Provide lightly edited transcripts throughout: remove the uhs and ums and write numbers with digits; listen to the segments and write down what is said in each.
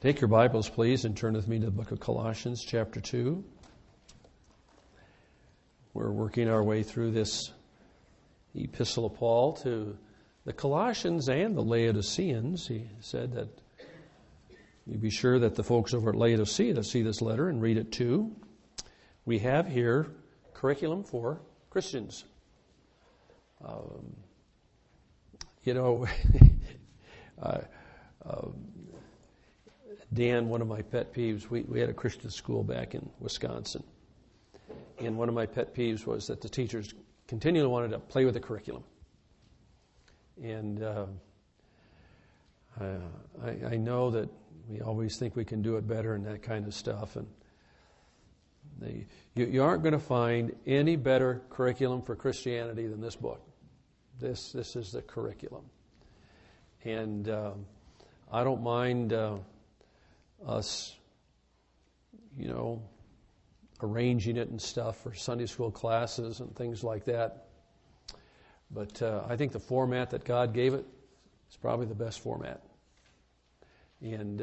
Take your Bibles, please, and turn with me to the book of Colossians, chapter 2. We're working our way through this epistle of Paul to the Colossians and the Laodiceans. He said that you be sure that the folks over at Laodicea see this letter and read it too. We have here curriculum for Christians. Dan, one of my pet peeves, we had a Christian school back in Wisconsin. And one of my pet peeves was that the teachers continually wanted to play with the curriculum. And I know that we always think we can do it better and that kind of stuff. And you aren't going to find any better curriculum for Christianity than this book. This is the curriculum. And I don't mind us, arranging it and stuff for Sunday school classes and things like that. But I think the format that God gave it is probably the best format. And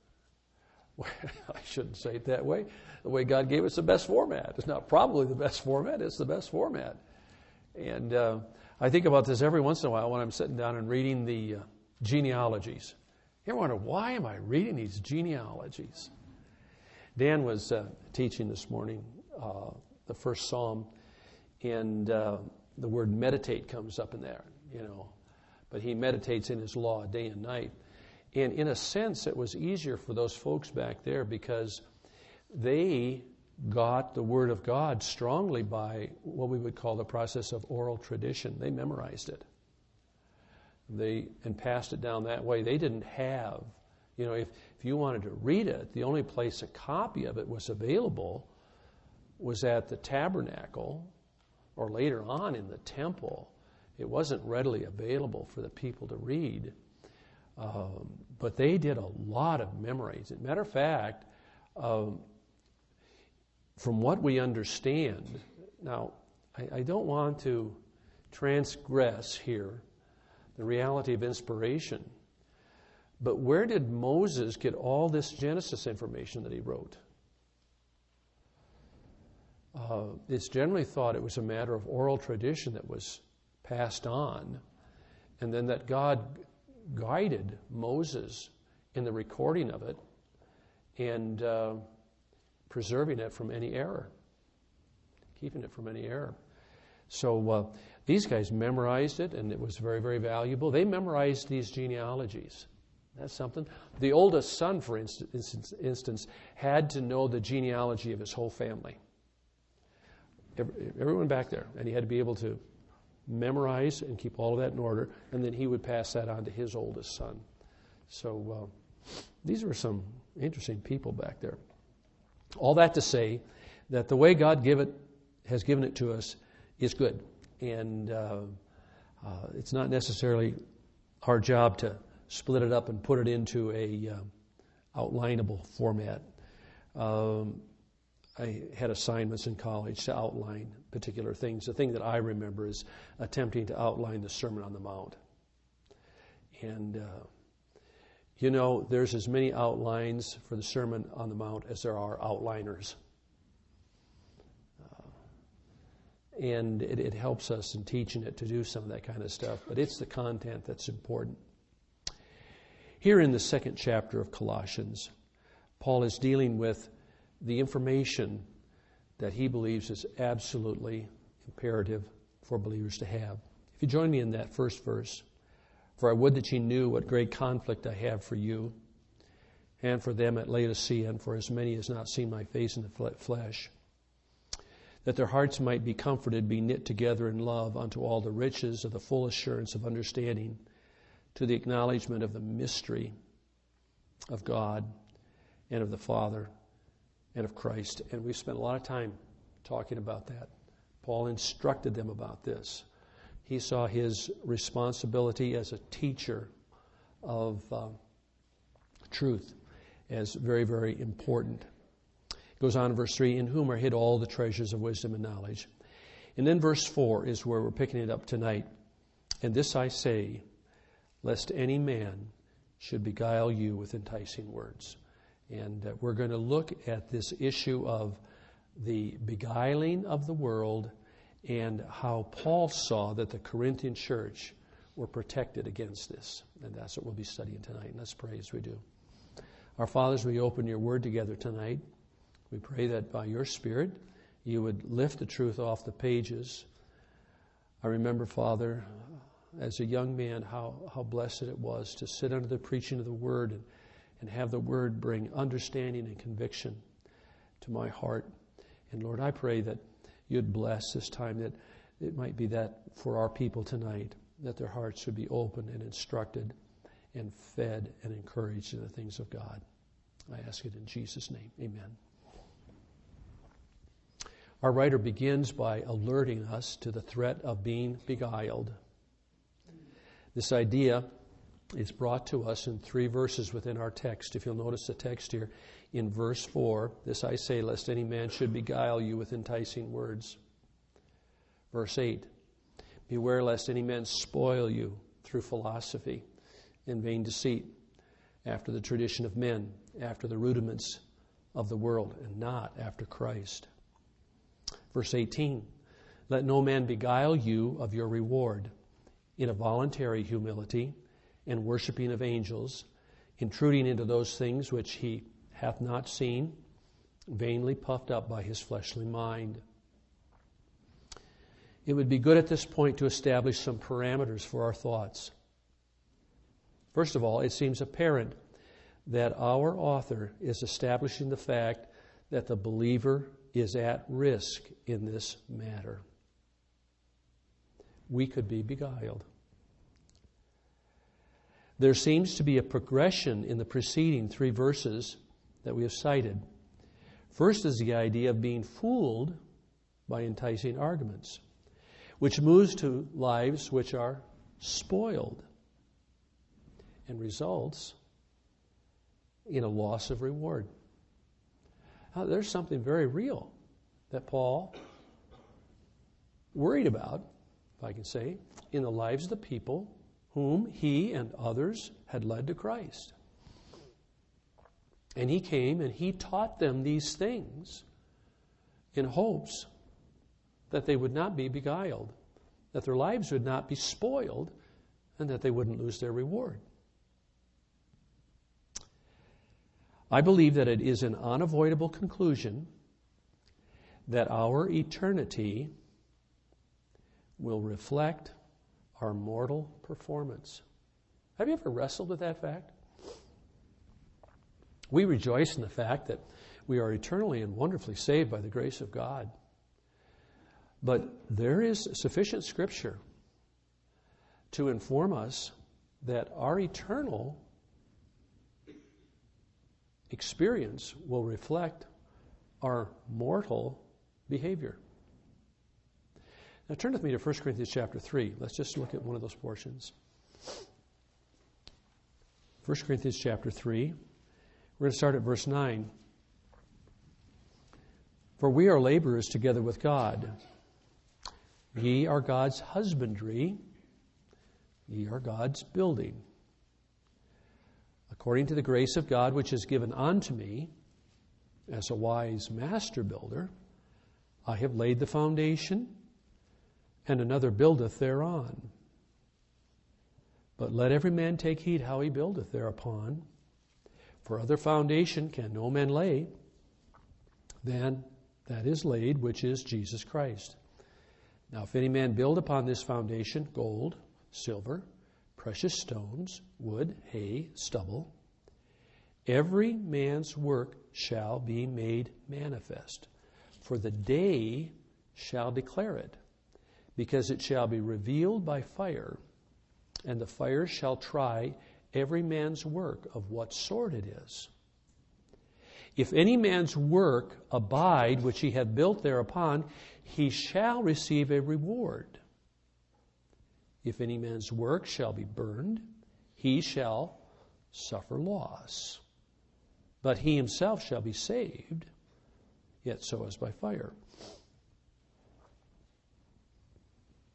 I shouldn't say it that way. The way God gave it's the best format. It's not probably the best format, it's the best format. And I think about this every once in a while when I'm sitting down and reading the genealogies. You ever wonder, why am I reading these genealogies? Dan was teaching this morning the first Psalm, and the word meditate comes up in there, But he meditates in his law day and night. And in a sense, it was easier for those folks back there because they got the Word of God strongly by what we would call the process of oral tradition. They memorized it. And passed it down that way. They didn't have, if you wanted to read it, the only place a copy of it was available was at the tabernacle or later on in the temple. It wasn't readily available for the people to read. But they did a lot of memorizing. Matter of fact, from what we understand, now I don't want to transgress here the reality of inspiration. But where did Moses get all this Genesis information that he wrote? It's generally thought it was a matter of oral tradition that was passed on, and then that God guided Moses in the recording of it and preserving it from any error, keeping it from any error. So these guys memorized it, and it was very, very valuable. They memorized these genealogies. That's something. The oldest son, for instance, had to know the genealogy of his whole family. Everyone back there. And he had to be able to memorize and keep all of that in order, and then he would pass that on to his oldest son. So these were some interesting people back there. All that to say that the way God has given it to us is good. And it's not necessarily our job to split it up and put it into a outlineable format. I had assignments in college to outline particular things. The thing that I remember is attempting to outline the Sermon on the Mount. And, there's as many outlines for the Sermon on the Mount as there are outliners. And it helps us in teaching it to do some of that kind of stuff. But it's the content that's important. Here in the second chapter of Colossians, Paul is dealing with the information that he believes is absolutely imperative for believers to have. If you join me in that first verse, "For I would that ye knew what great conflict I have for you, and for them at Laodicea, and for as many as not seen my face in the flesh, that their hearts might be comforted, be knit together in love unto all the riches of the full assurance of understanding, to the acknowledgement of the mystery of God and of the Father and of Christ." And we've spent a lot of time talking about that. Paul instructed them about this. He saw his responsibility as a teacher of truth as very, very important. Goes on in verse 3, "In whom are hid all the treasures of wisdom and knowledge." And then verse 4 is where we're picking it up tonight. "And this I say, lest any man should beguile you with enticing words." And we're going to look at this issue of the beguiling of the world and how Paul saw that the Corinthian church were protected against this. And that's what we'll be studying tonight. Let's pray as we do. Our fathers, we open your word together tonight. We pray that by your Spirit, you would lift the truth off the pages. I remember, Father, as a young man, how blessed it was to sit under the preaching of the word and have the word bring understanding and conviction to my heart. And Lord, I pray that you'd bless this time, that it might be that for our people tonight, that their hearts would be open and instructed and fed and encouraged in the things of God. I ask it in Jesus' name. Amen. Our writer begins by alerting us to the threat of being beguiled. This idea is brought to us in 3 verses within our text. If you'll notice the text here, in verse 4, this I say, lest any man should beguile you with enticing words. Verse 8, beware lest any man spoil you through philosophy and vain deceit, after the tradition of men, after the rudiments of the world, and not after Christ. Verse 18, let no man beguile you of your reward, in a voluntary humility and worshiping of angels, intruding into those things which he hath not seen, vainly puffed up by his fleshly mind. It would be good at this point to establish some parameters for our thoughts. First of all, it seems apparent that our author is establishing the fact that the believer is at risk in this matter. We could be beguiled. There seems to be a progression in the preceding 3 verses that we have cited. First is the idea of being fooled by enticing arguments, which moves to lives which are spoiled and results in a loss of reward. Now, there's something very real that Paul worried about, if I can say, in the lives of the people whom he and others had led to Christ. And he came and he taught them these things in hopes that they would not be beguiled, that their lives would not be spoiled, and that they wouldn't lose their reward. I believe that it is an unavoidable conclusion that our eternity will reflect our mortal performance. Have you ever wrestled with that fact? We rejoice in the fact that we are eternally and wonderfully saved by the grace of God. But there is sufficient Scripture to inform us that our eternal experience will reflect our mortal behavior. Now turn with me to 1 Corinthians chapter 3. Let's just look at one of those portions. 1 Corinthians chapter 3. We're going to start at verse 9. For we are laborers together with God. Ye are God's husbandry. Ye are God's building. According to the grace of God which is given unto me, as a wise master builder, I have laid the foundation, and another buildeth thereon. But let every man take heed how he buildeth thereupon. For other foundation can no man lay than that is laid, which is Jesus Christ. Now if any man build upon this foundation gold, silver, precious stones, wood, hay, stubble, every man's work shall be made manifest. For the day shall declare it, because it shall be revealed by fire, and the fire shall try every man's work of what sort it is. If any man's work abide which he hath built thereupon, he shall receive a reward. If any man's work shall be burned, he shall suffer loss. But he himself shall be saved, yet so as by fire.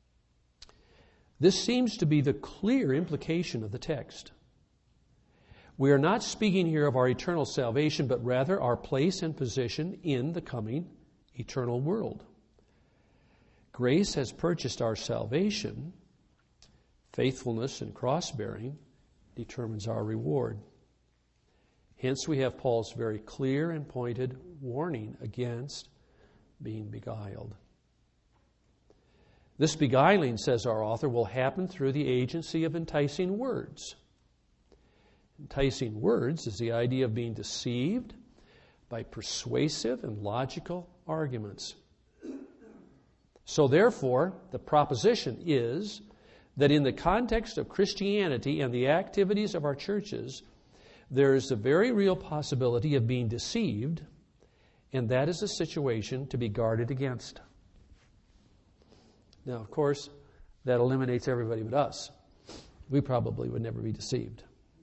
This seems to be the clear implication of the text. We are not speaking here of our eternal salvation, but rather our place and position in the coming eternal world. Grace has purchased our salvation. Faithfulness and cross-bearing determines our reward. Hence we have Paul's very clear and pointed warning against being beguiled. This beguiling, says our author, will happen through the agency of enticing words. Enticing words is the idea of being deceived by persuasive and logical arguments. So therefore, the proposition is that in the context of Christianity and the activities of our churches, there is a very real possibility of being deceived, and that is a situation to be guarded against. Now, of course, that eliminates everybody but us. We probably would never be deceived.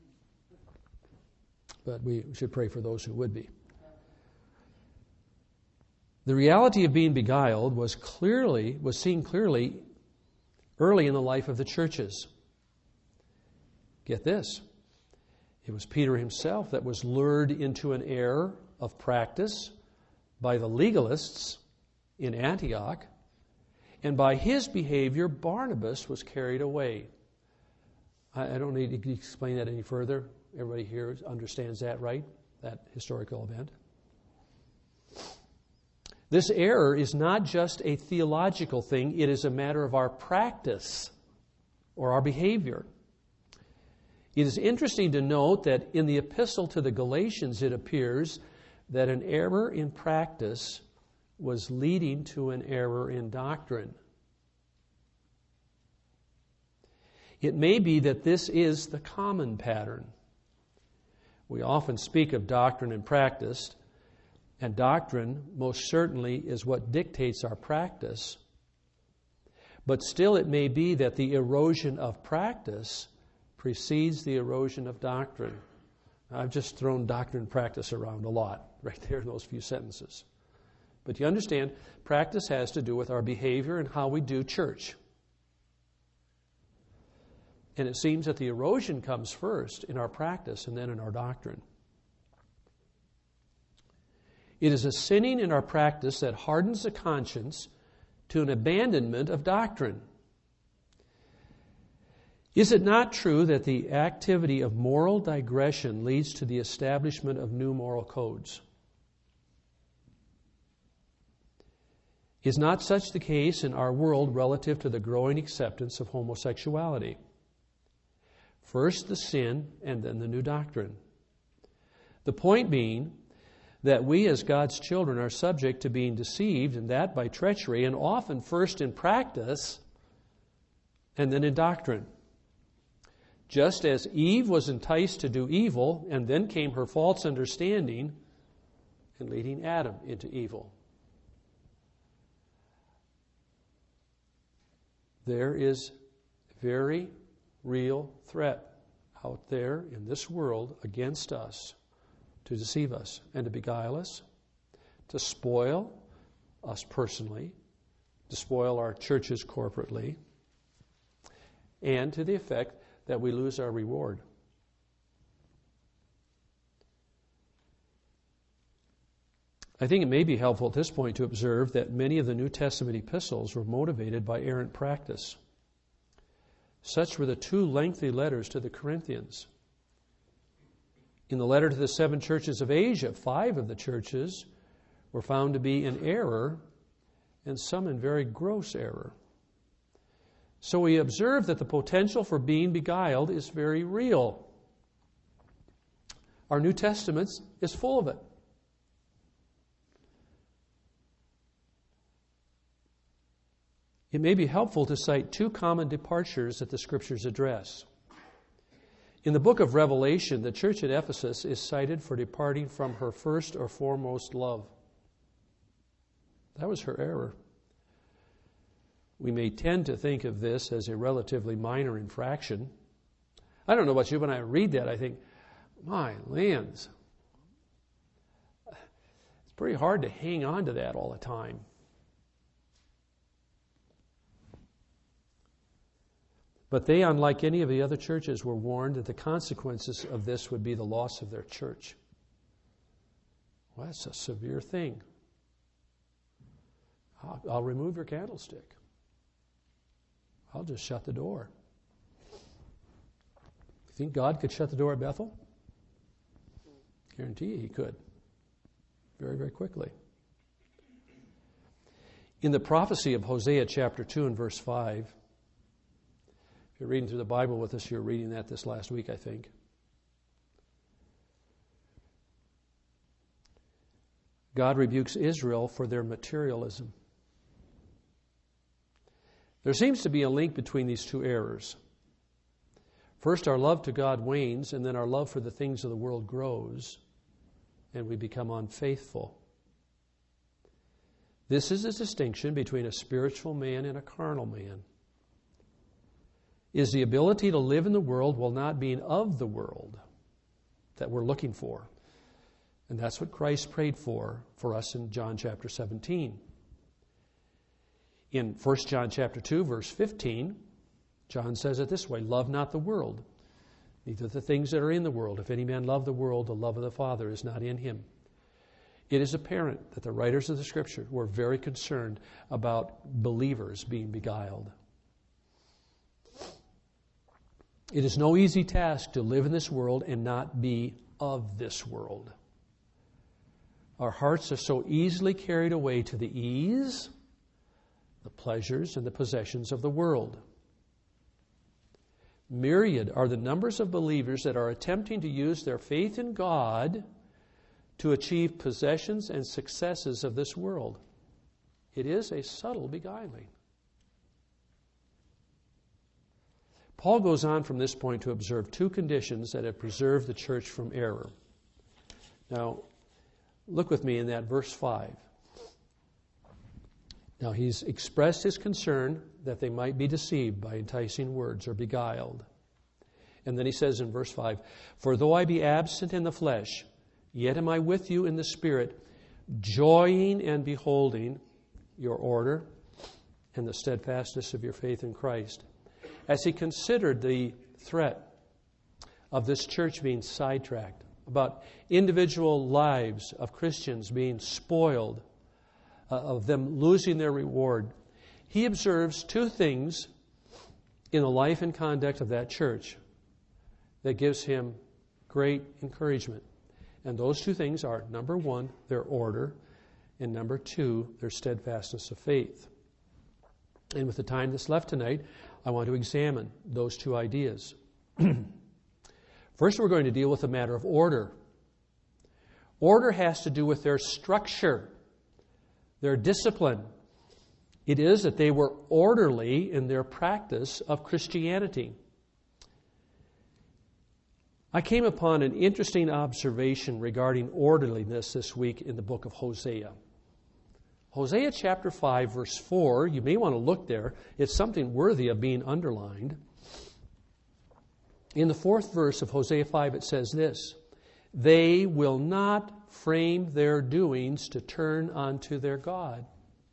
But we should pray for those who would be. The reality of being beguiled was seen clearly early in the life of the churches. Get this. It was Peter himself that was lured into an error of practice by the legalists in Antioch, and by his behavior, Barnabas was carried away. I don't need to explain that any further. Everybody here understands that, right? That historical event. This error is not just a theological thing, it is a matter of our practice or our behavior. It is interesting to note that in the epistle to the Galatians, it appears that an error in practice was leading to an error in doctrine. It may be that this is the common pattern. We often speak of doctrine and practice, and doctrine most certainly is what dictates our practice. But still it may be that the erosion of practice precedes the erosion of doctrine. I've just thrown doctrine and practice around a lot right there in those few sentences. But you understand, practice has to do with our behavior and how we do church. And it seems that the erosion comes first in our practice and then in our doctrine. It is a sinning in our practice that hardens the conscience to an abandonment of doctrine. Is it not true that the activity of moral digression leads to the establishment of new moral codes? Is not such the case in our world relative to the growing acceptance of homosexuality? First the sin, and then the new doctrine. The point being that we as God's children are subject to being deceived, and that by treachery, and often first in practice, and then in doctrine. Just as Eve was enticed to do evil, and then came her false understanding, and leading Adam into evil. There is very real threat out there in this world against us to deceive us and to beguile us, to spoil us personally, to spoil our churches corporately, and to the effect that we lose our reward. I think it may be helpful at this point to observe that many of the New Testament epistles were motivated by errant practice. Such were the two lengthy letters to the Corinthians. In the letter to the 7 churches of Asia, 5 of the churches were found to be in error, and some in very gross error. So we observe that the potential for being beguiled is very real. Our New Testament is full of it. It may be helpful to cite 2 common departures that the Scriptures address. In the book of Revelation, the church at Ephesus is cited for departing from her first or foremost love. That was her error. We may tend to think of this as a relatively minor infraction. I don't know about you, when I read that, I think, my lands, it's pretty hard to hang on to that all the time. But they, unlike any of the other churches, were warned that the consequences of this would be the loss of their church. Well, that's a severe thing. I'll remove your candlestick. I'll just shut the door. You think God could shut the door at Bethel? Guarantee you he could. Very, very quickly. In the prophecy of Hosea chapter 2 and verse 5, if you're reading through the Bible with us, you're reading that this last week, I think. God rebukes Israel for their materialism. There seems to be a link between these two errors. First, our love to God wanes, and then our love for the things of the world grows, and we become unfaithful. This is a distinction between a spiritual man and a carnal man. Is the ability to live in the world while not being of the world that we're looking for. And that's what Christ prayed for us in John chapter 17. In 1 John chapter 2, verse 15, John says it this way, love not the world, neither the things that are in the world. If any man love the world, the love of the Father is not in him. It is apparent that the writers of the Scripture were very concerned about believers being beguiled. It is no easy task to live in this world and not be of this world. Our hearts are so easily carried away to the ease, the pleasures, and the possessions of the world. Myriad are the numbers of believers that are attempting to use their faith in God to achieve possessions and successes of this world. It is a subtle beguiling. Paul goes on from this point to observe two conditions that have preserved the church from error. Now, look with me in that verse 5. Now, he's expressed his concern that they might be deceived by enticing words or beguiled. And then he says in verse 5, for though I be absent in the flesh, yet am I with you in the Spirit, joying and beholding your order and the steadfastness of your faith in Christ. As he considered the threat of this church being sidetracked, about individual lives of Christians being spoiled, of them losing their reward, he observes two things in the life and conduct of that church that gives him great encouragement. And those two things are, number one, their order, and number two, their steadfastness of faith. And with the time that's left tonight, I want to examine those two ideas. First, we're going to deal with the matter of order. Order has to do with their structure, their discipline. It is that they were orderly in their practice of Christianity. I came upon an interesting observation regarding orderliness this week in the book of Hosea. Hosea chapter 5, verse 4, you may want to look there. It's something worthy of being underlined. In the fourth verse of Hosea 5, it says this, they will not frame their doings to turn unto their God.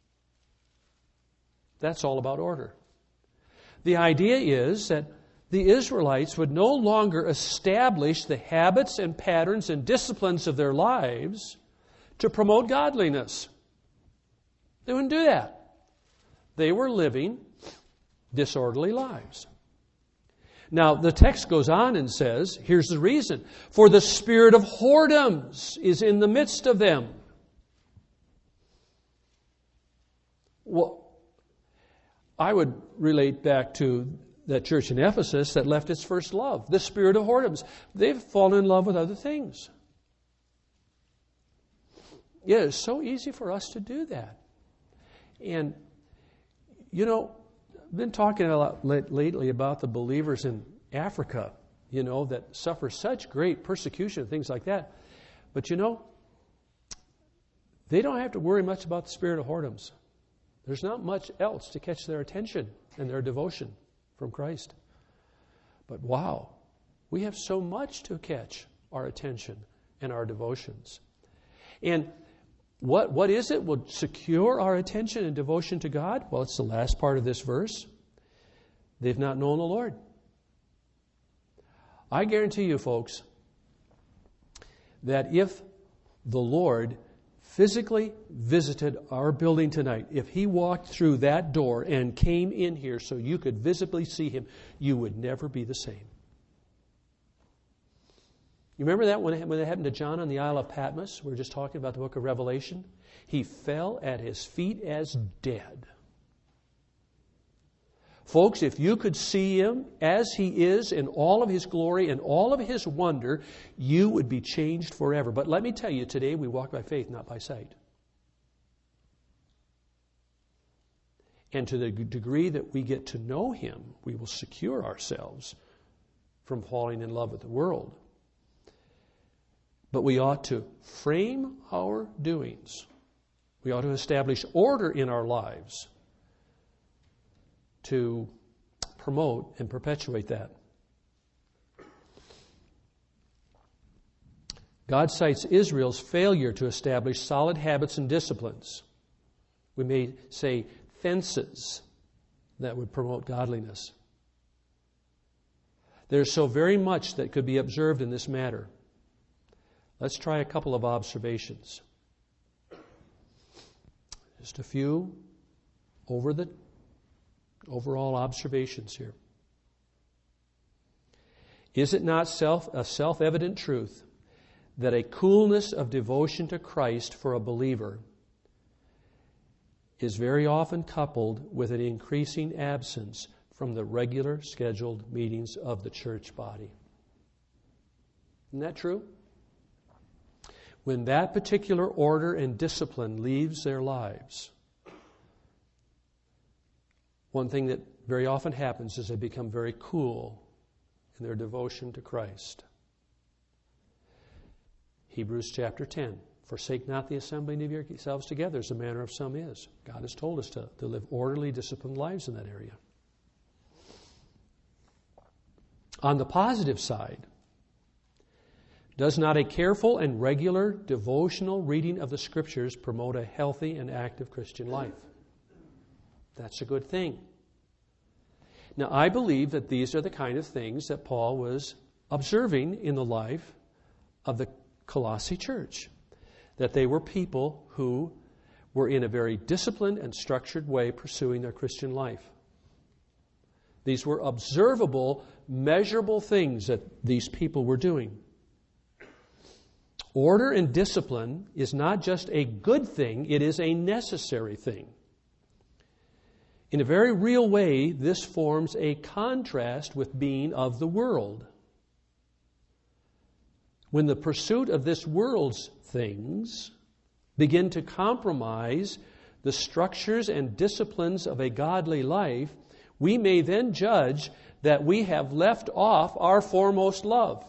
That's all about order. The idea is that the Israelites would no longer establish the habits and patterns and disciplines of their lives to promote godliness. They wouldn't do that. They were living disorderly lives. Now, the text goes on and says, here's the reason. For the spirit of whoredoms is in the midst of them. Well, I would relate back to that church in Ephesus that left its first love, the spirit of whoredoms. They've fallen in love with other things. Yeah, it's so easy for us to do that. And, you know, I've been talking a lot lately about the believers in Africa, you know, that suffer such great persecution and things like that. But, you know, they don't have to worry much about the spirit of whoredoms. There's not much else to catch their attention and their devotion from Christ. But wow, we have so much to catch our attention and our devotions. And what is it will secure our attention and devotion to God? Well, it's the last part of this verse. They've not known the Lord. I guarantee you, folks, that if the Lord physically visited our building tonight, if He walked through that door and came in here so you could visibly see Him, you would never be the same. You remember that when it happened to John on the Isle of Patmos? We were just talking about the book of Revelation. He fell at His feet as dead. Folks, if you could see Him as He is in all of His glory and all of His wonder, you would be changed forever. But let me tell you, today we walk by faith, not by sight. And to the degree that we get to know Him, we will secure ourselves from falling in love with the world. But we ought to frame our doings. We ought to establish order in our lives to promote and perpetuate that. God cites Israel's failure to establish solid habits and disciplines. We may say fences that would promote godliness. There's so very much that could be observed in this matter. Let's try a couple of observations. Just a few overall observations here. Is it not a self-evident truth that a coolness of devotion to Christ for a believer is very often coupled with an increasing absence from the regular scheduled meetings of the church body? Isn't that true? When that particular order and discipline leaves their lives, one thing that very often happens is they become very cool in their devotion to Christ. Hebrews chapter 10. Forsake not the assembling of yourselves together, as the manner of some is. God has told us to live orderly, disciplined lives in that area. On the positive side, does not a careful and regular devotional reading of the Scriptures promote a healthy and active Christian life? That's a good thing. Now, I believe that these are the kind of things that Paul was observing in the life of the Colossae church. That they were people who were in a very disciplined and structured way pursuing their Christian life. These were observable, measurable things that these people were doing. Order and discipline is not just a good thing, it is a necessary thing. In a very real way, this forms a contrast with being of the world. When the pursuit of this world's things begin to compromise the structures and disciplines of a godly life, we may then judge that we have left off our foremost love.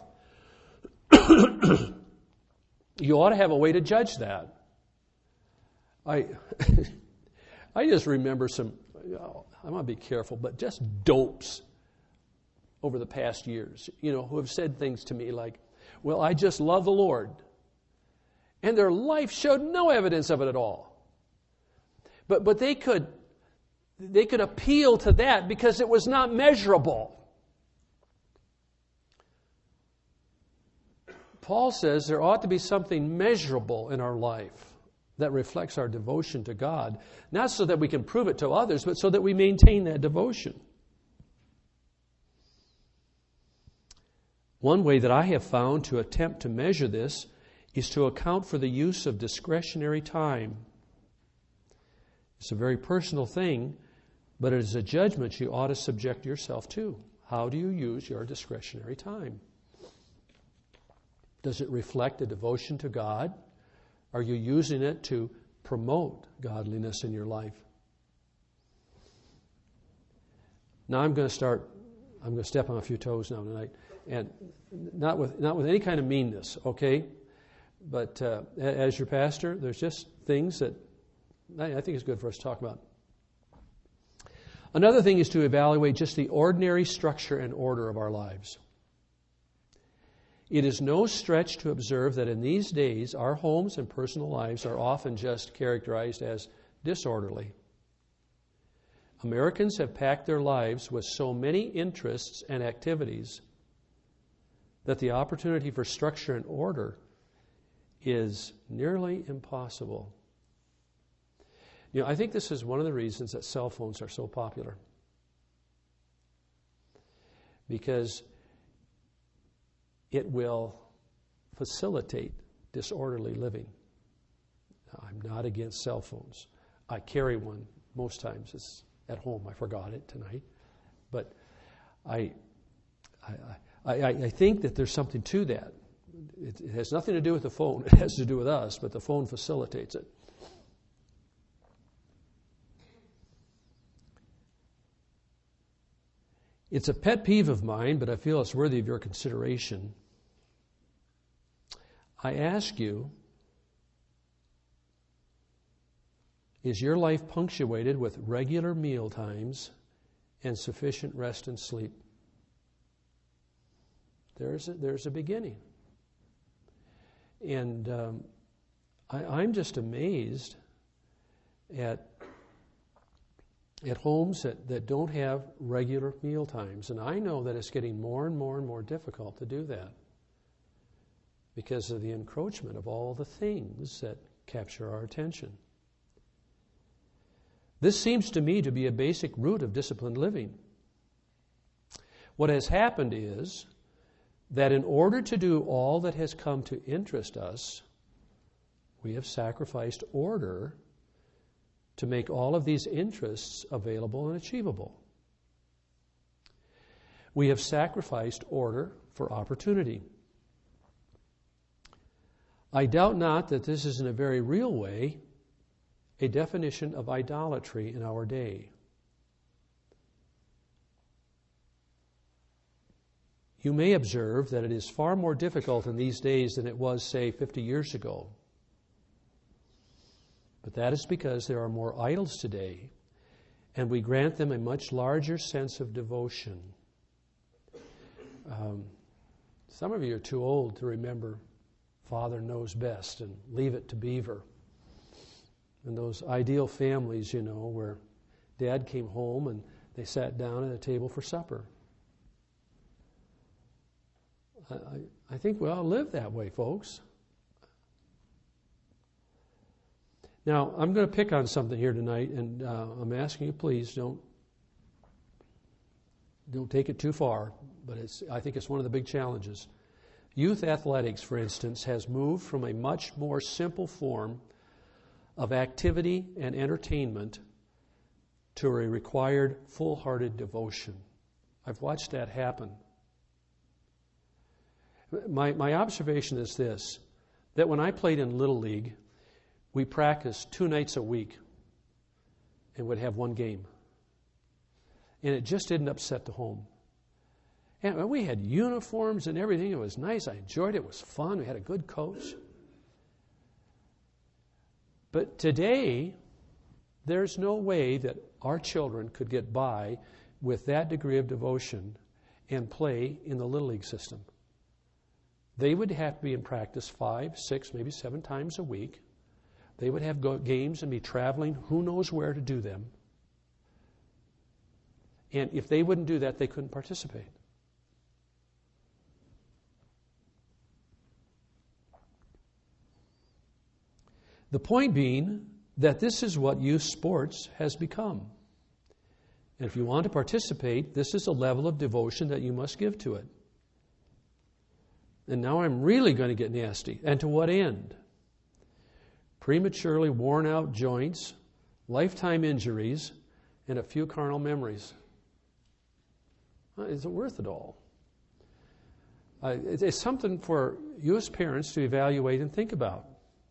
You ought to have a way to judge that. I just remember some, I'm going to be careful, but just dopes over the past years, who have said things to me like, well, I just love the Lord. And their life showed no evidence of it at all. But they could appeal to that because it was not measurable. Paul says there ought to be something measurable in our life that reflects our devotion to God, not so that we can prove it to others, but so that we maintain that devotion. One way that I have found to attempt to measure this is to account for the use of discretionary time. It's a very personal thing, but it is a judgment you ought to subject yourself to. How do you use your discretionary time? Does it reflect a devotion to God? Are you using it to promote godliness in your life? Now I'm going to step on a few toes now tonight, and not with any kind of meanness, okay? But as your pastor, there's just things that I think is good for us to talk about. Another thing is to evaluate just the ordinary structure and order of our lives. It is no stretch to observe that in these days, our homes and personal lives are often just characterized as disorderly. Americans have packed their lives with so many interests and activities that the opportunity for structure and order is nearly impossible. I think this is one of the reasons that cell phones are so popular. Because it will facilitate disorderly living. Now, I'm not against cell phones. I carry one most times. It's at home. I forgot it tonight. But I think that there's something to that. It has nothing to do with the phone. It has to do with us, but the phone facilitates it. It's a pet peeve of mine, but I feel it's worthy of your consideration. I ask you, is your life punctuated with regular meal times and sufficient rest and sleep? There's a beginning. And I'm just amazed at homes that don't have regular meal times. And I know that it's getting more and more and more difficult to do that because of the encroachment of all the things that capture our attention. This seems to me to be a basic root of disciplined living. What has happened is that in order to do all that has come to interest us, we have sacrificed order to make all of these interests available and achievable. We have sacrificed order for opportunity. I doubt not that this is in a very real way a definition of idolatry in our day. You may observe that it is far more difficult in these days than it was, say, 50 years ago. But that is because there are more idols today, and we grant them a much larger sense of devotion. Some of you are too old to remember Father Knows Best and Leave It to Beaver. And those ideal families, where Dad came home and they sat down at a table for supper. I think we all live that way, folks. Now, I'm going to pick on something here tonight, and I'm asking you, please, don't take it too far, but I think it's one of the big challenges. Youth athletics, for instance, has moved from a much more simple form of activity and entertainment to a required full-hearted devotion. I've watched that happen. My observation is this, that when I played in Little League, we practiced 2 nights a week and would have one game. And it just didn't upset the home. And we had uniforms and everything. It was nice. I enjoyed it. It was fun. We had a good coach. But today, there's no way that our children could get by with that degree of devotion and play in the Little League system. They would have to be in practice 5, 6, maybe 7 times a week. They would have games and be traveling who knows where to do them. And if they wouldn't do that, they couldn't participate. The point being that this is what youth sports has become. And if you want to participate, this is a level of devotion that you must give to it. And now I'm really going to get nasty. And to what end? Prematurely worn out joints, lifetime injuries, and a few carnal memories. Is it worth it all? It's something for you as parents to evaluate and think about.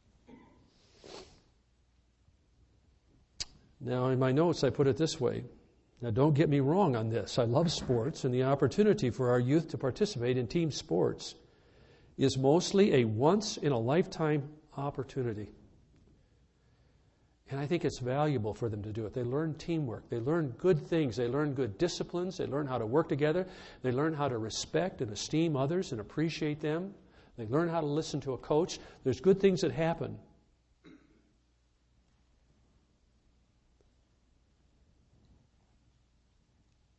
Now, in my notes, I put it this way. Now, don't get me wrong on this. I love sports, and the opportunity for our youth to participate in team sports is mostly a once-in-a-lifetime opportunity. And I think it's valuable for them to do it. They learn teamwork. They learn good things. They learn good disciplines. They learn how to work together. They learn how to respect and esteem others and appreciate them. They learn how to listen to a coach. There's good things that happen.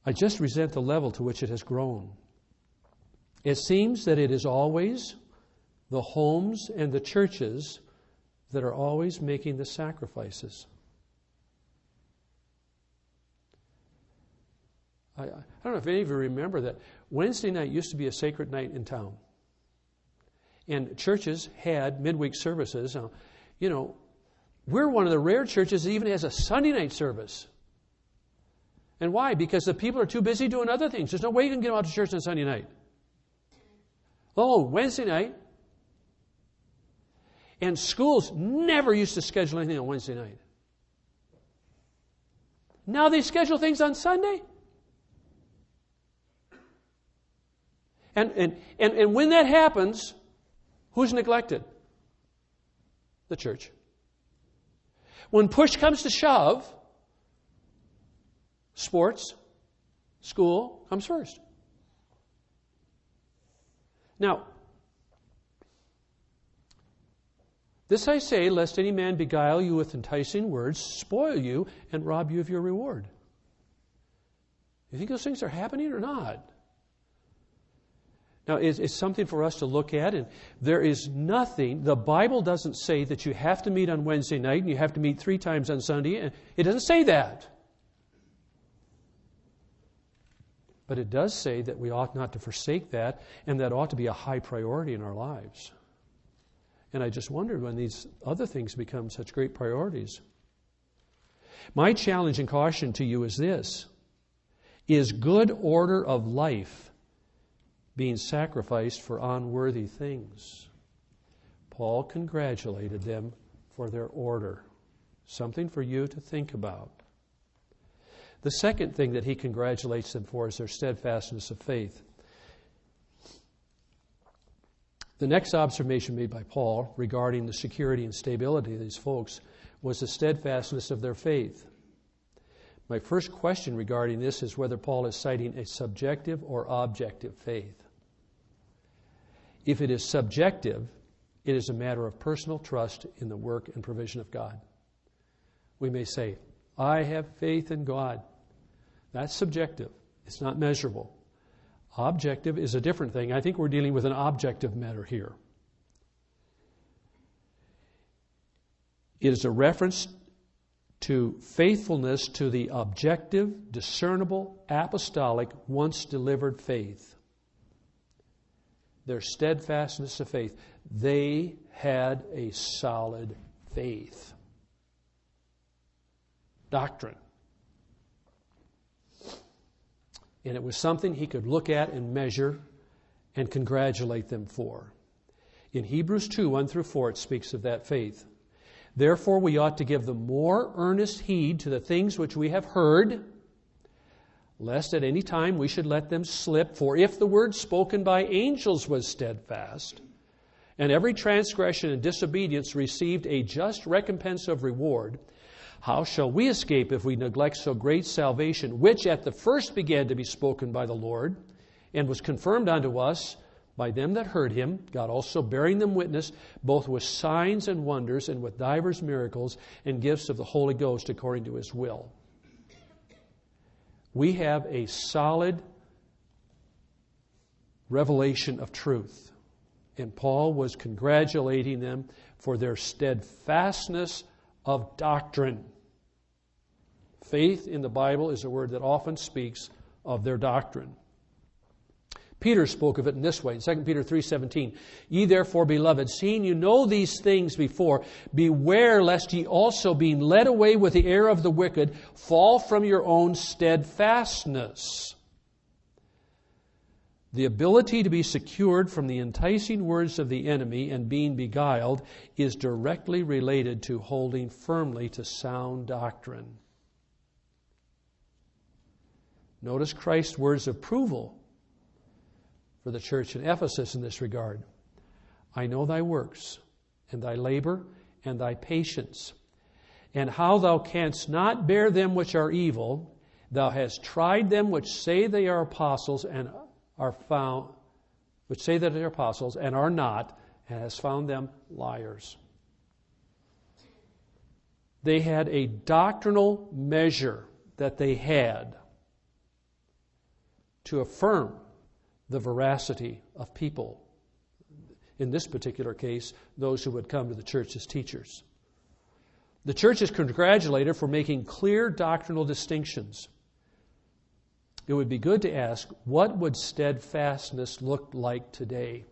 I just resent the level to which it has grown. It seems that it is always the homes and the churches that are always making the sacrifices. I don't know if any of you remember that Wednesday night used to be a sacred night in town. And churches had midweek services. We're one of the rare churches that even has a Sunday night service. And why? Because the people are too busy doing other things. There's no way you can get them out to church on Sunday night. Oh, Wednesday night. And schools never used to schedule anything on Wednesday night. Now they schedule things on Sunday. And when that happens, who's neglected? The church. When push comes to shove, sports, school comes first. Now, this I say, lest any man beguile you with enticing words, spoil you, and rob you of your reward. You think those things are happening or not? Now, it's something for us to look at, and there is nothing, the Bible doesn't say that you have to meet on Wednesday night and you have to meet 3 times on Sunday. It doesn't say that. But it does say that we ought not to forsake that, and that ought to be a high priority in our lives. And I just wondered when these other things become such great priorities. My challenge and caution to you is this: is good order of life being sacrificed for unworthy things? Paul congratulated them for their order. Something for you to think about. The second thing that he congratulates them for is their steadfastness of faith. The next observation made by Paul regarding the security and stability of these folks was the steadfastness of their faith. My first question regarding this is whether Paul is citing a subjective or objective faith. If it is subjective, it is a matter of personal trust in the work and provision of God. We may say, I have faith in God. That's subjective. It's not measurable. Objective is a different thing. I think we're dealing with an objective matter here. It is a reference to faithfulness to the objective, discernible, apostolic, once delivered faith. Their steadfastness of faith. They had a solid faith. Doctrine. And it was something he could look at and measure and congratulate them for. In Hebrews 2, 1 through 4, it speaks of that faith. Therefore, we ought to give the more earnest heed to the things which we have heard, lest at any time we should let them slip. For if the word spoken by angels was steadfast, and every transgression and disobedience received a just recompense of reward, how shall we escape if we neglect so great salvation, which at the first began to be spoken by the Lord, and was confirmed unto us by them that heard him, God also bearing them witness, both with signs and wonders, and with divers miracles and gifts of the Holy Ghost according to his will? We have a solid revelation of truth. And Paul was congratulating them for their steadfastness of doctrine. Faith in the Bible is a word that often speaks of their doctrine. Peter spoke of it in this way, in 2 Peter 3:17. Ye therefore, beloved, seeing you know these things before, beware lest ye also, being led away with the error of the wicked, fall from your own steadfastness. The ability to be secured from the enticing words of the enemy and being beguiled is directly related to holding firmly to sound doctrine. Notice Christ's words of approval for the church in Ephesus in this regard. I know thy works, and thy labor, and thy patience, and how thou canst not bear them which are evil. Thou hast tried them which say they are apostles and are found, which say that they are apostles and are not, and hast found them liars. They had a doctrinal measure that they had. to affirm the veracity of people. In this particular case, those who would come to the church as teachers. The church is congratulated for making clear doctrinal distinctions. It would be good to ask, what would steadfastness look like today?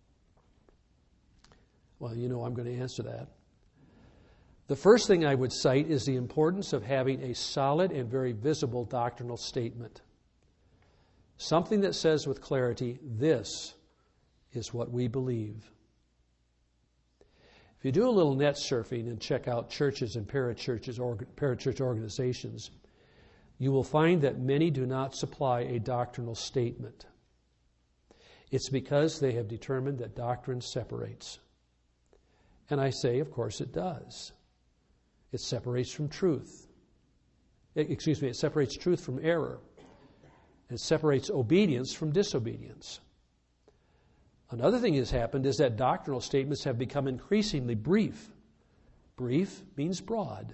Well, I'm going to answer that. The first thing I would cite is the importance of having a solid and very visible doctrinal statement. Something that says with clarity, this is what we believe. If you do a little net surfing and check out churches and parachurch organizations, you will find that many do not supply a doctrinal statement. It's because they have determined that doctrine separates. And I say, of course, it does. It separates from truth. It separates truth from error. It separates obedience from disobedience. Another thing has happened is that doctrinal statements have become increasingly brief. Brief means broad.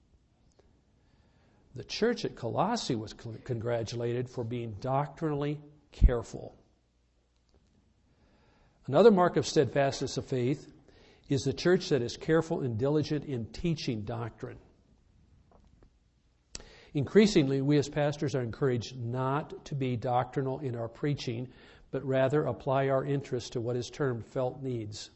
The church at Colossae was congratulated for being doctrinally careful. Another mark of steadfastness of faith is the church that is careful and diligent in teaching doctrine. Increasingly, we as pastors are encouraged not to be doctrinal in our preaching, but rather apply our interest to what is termed felt needs.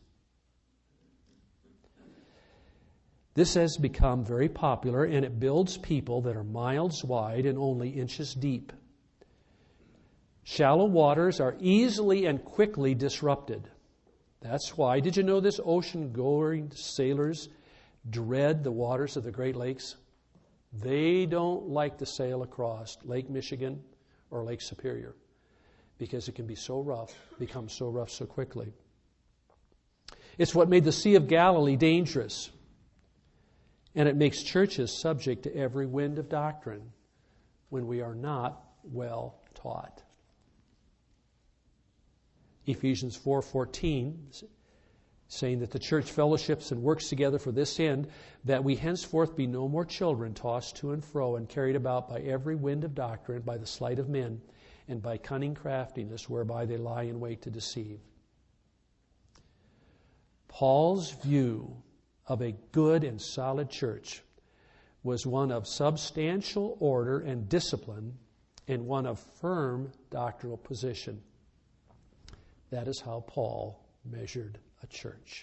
This has become very popular, and it builds people that are miles wide and only inches deep. Shallow waters are easily and quickly disrupted. That's why, did you know this, ocean-going sailors dread the waters of the Great Lakes? They don't like to sail across Lake Michigan or Lake Superior because it can be so rough, become so rough so quickly. It's what made the Sea of Galilee dangerous. And it makes churches subject to every wind of doctrine when we are not well taught. Ephesians 4:14, saying that the church fellowships and works together for this end, that we henceforth be no more children tossed to and fro and carried about by every wind of doctrine, by the sleight of men, and by cunning craftiness whereby they lie in wait to deceive. Paul's view of a good and solid church was one of substantial order and discipline and one of firm doctrinal position. That is how Paul measured a church.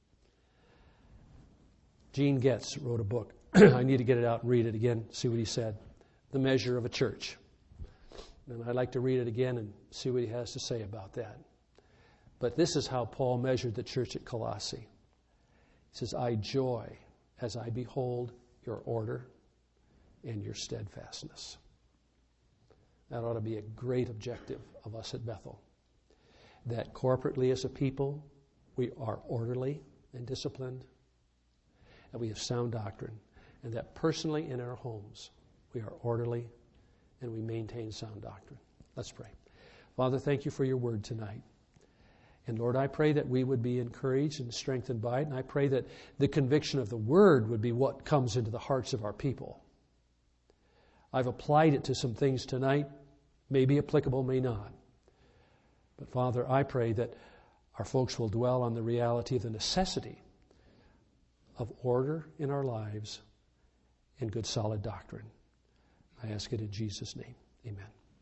Gene Getz wrote a book. I need to get it out and read it again, see what he said. The Measure of a Church. And I'd like to read it again and see what he has to say about that. But this is how Paul measured the church at Colossae. He says, I joy as I behold your order and your steadfastness. That ought to be a great objective of us at Bethel. That corporately as a people, we are orderly and disciplined, and we have sound doctrine, and that personally in our homes, we are orderly and we maintain sound doctrine. Let's pray. Father, thank you for your word tonight. And Lord, I pray that we would be encouraged and strengthened by it, and I pray that the conviction of the word would be what comes into the hearts of our people. I've applied it to some things tonight, may be applicable, may not. But Father, I pray that our folks will dwell on the reality of the necessity of order in our lives and good solid doctrine. I ask it in Jesus' name. Amen.